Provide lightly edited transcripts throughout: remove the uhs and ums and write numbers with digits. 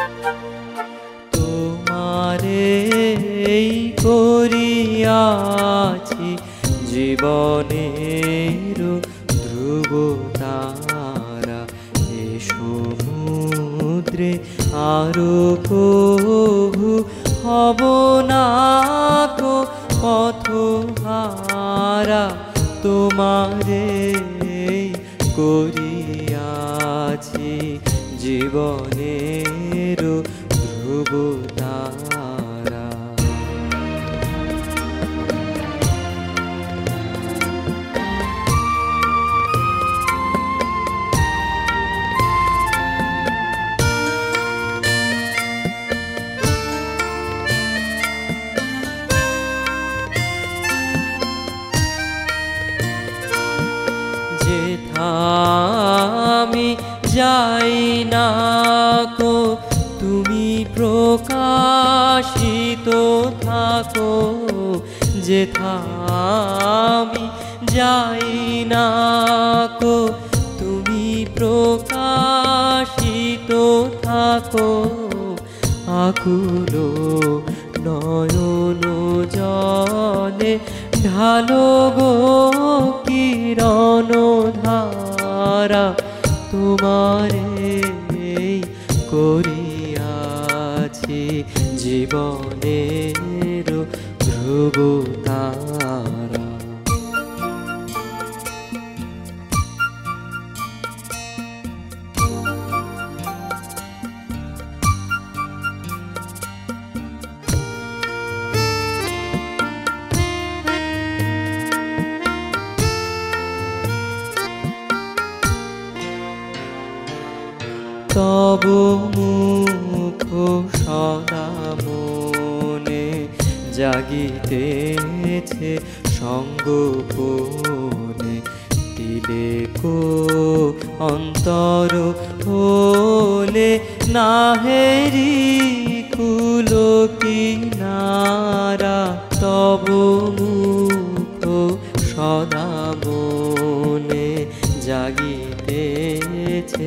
তোমারে করিয়াছি জীবনের ধ্রুব তারা, এ সমুদ্রে আরো কভু হব না কো পথহারা। তোমারে করিয়াছি জীবনের ধ্রুব তারা। যেথা আমি যাই না কো তুমি প্রকাশিত থাকো। যেথা আমি যাই না কো তুমি প্রকাশিত থাকো। আকুল নয়ন জলে ঢালো গো কিরণ ধারা। তোমারে করিয়াছি জীবনের ধ্রুব তারা। তব মুখ সদা মনে জাগিতেছে সঙ্গোপনে। তিলেকো অন্তর হলে নাহেরি কুল কিনারা। তব মুখ সদা মনে জাগিতেছে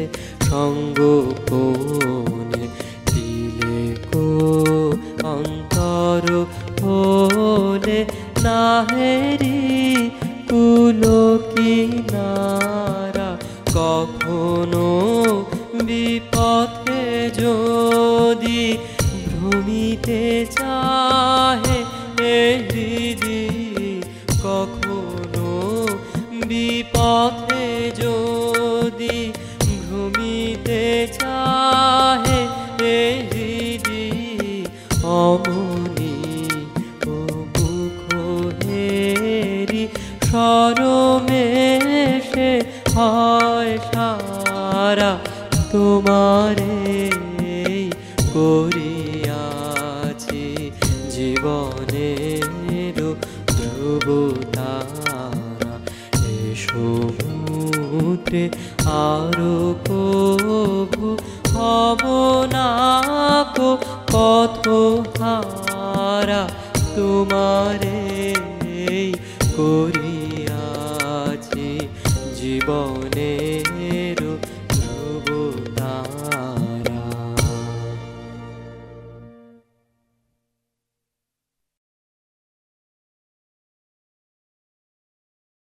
সঙ্গোপনে। তিলেকো অন্তর হলে নাহেরি কুল কিনারা। কখনো বিপথে যদি ভ্রমিতে চাহে হৃদি, কখনো বিপথে যদি ভ্রমিতে চাহে হৃদি। অমনি ও মুখ হেরি সরমেশে হয় সারা। তোমারে করিয়াছি জীবনের ধ্রুব তারা। এ সমুদ্রে আরো কভু হব না কো পথহারা। তোমারে করিয়াছি জীবনের